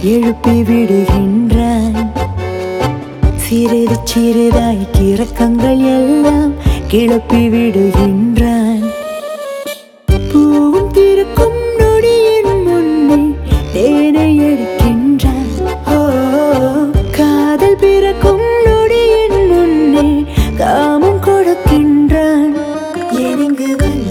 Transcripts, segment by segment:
எழுப்பி விடுகின்றான். சிறிது சிறிதாய் கிறக்கங்கள் எல்லாம் கிளப்பி விடுகின்றான். பூவும் திறக்கும் நொடியின் முன்னே தேனை எடுக்கின்றான். ஓ, காதல் பிறக்கும் நொடியின் முன்னே காமம் கொடுக்கின்றான். எங்கு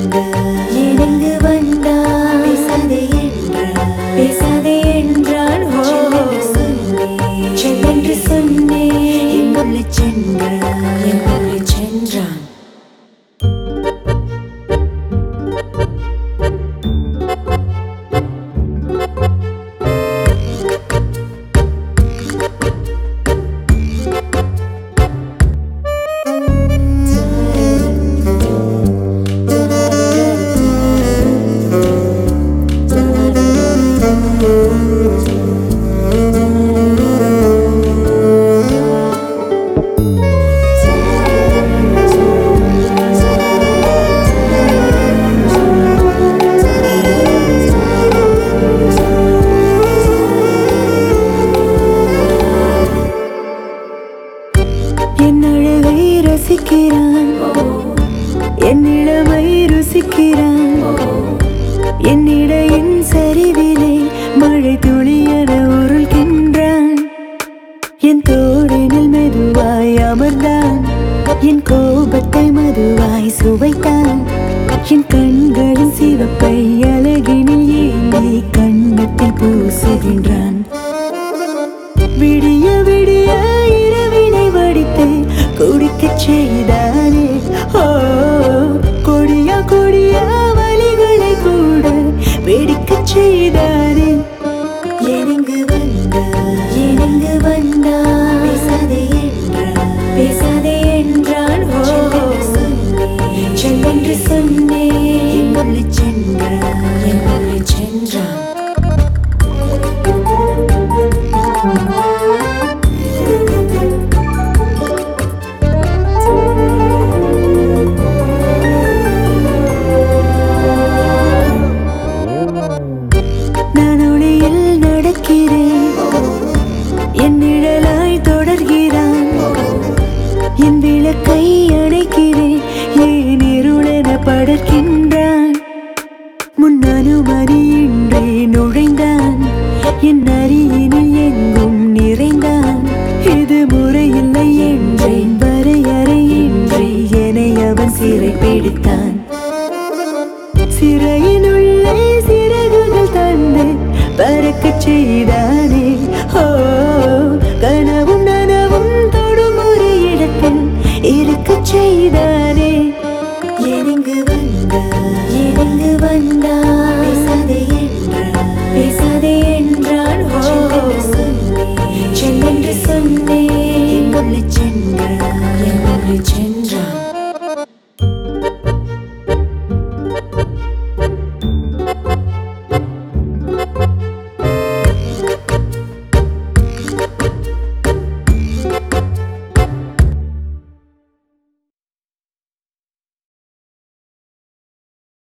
வந்தா பேசாதே என்றான், பேசாதே என்றான். செல்லென்று சொன்னேன், எங்குள்ளே சென்றான், எங்குள்ளே சென்றான். என் அழகை ரசிக்கிறான், என் இளமை ருசிக்கிறான். என் இடையின் சரிவிலே மழை துளியென உருள்கின்றான். என் தோளினில் மெதுவாய் அமர்ந்தான், என் கோபத்தை மதுவாய் சுவைத்தான். என் கண்களின் சிவப்பை அழகினில் ஏந்தி கண்ணத்தில் பூசுகின்றான். விடிய விடிய இரவினை வடித்து குடிக்கச் செய்தானே. ஓ, கொடியா கொடியா வலிகளை கூட வெடிக்கச் செய்தானே. எங்கு வந்தா பேசாதே என்றான், பேசாதே என்றான். செல்லென்று சொன்னேன், எங்குள்ளே சென்றான், எங்குள்ளே சென்றான். நான் ஒளியில் நடக்கிறேன், என் நிழலாய் தொடர்கிறான். என் விளக்கை அணைக்கிறேன், ஏன் இருளென படர்கின்றான். முன் அனுமதியின்றி நுழைந்தான், என் அருகினில் எங்கும் நிறைந்தான். இது முறையில்லை என்றேன், வரையறையின்றி என்னை அவன் சிறை பிடித்தான். சிறையினுள்ளே சிறகுகள் தந்து பறக்கச் செய்தானே. ஓ, கனவும் நனவும் தொடும் ஒரு இடத்தில் இருக்கச் செய்தானே. எங்கு வந்தா பேசாதே என்றான், பேசாதே என்றான். செல்லென்று சொன்னேன்,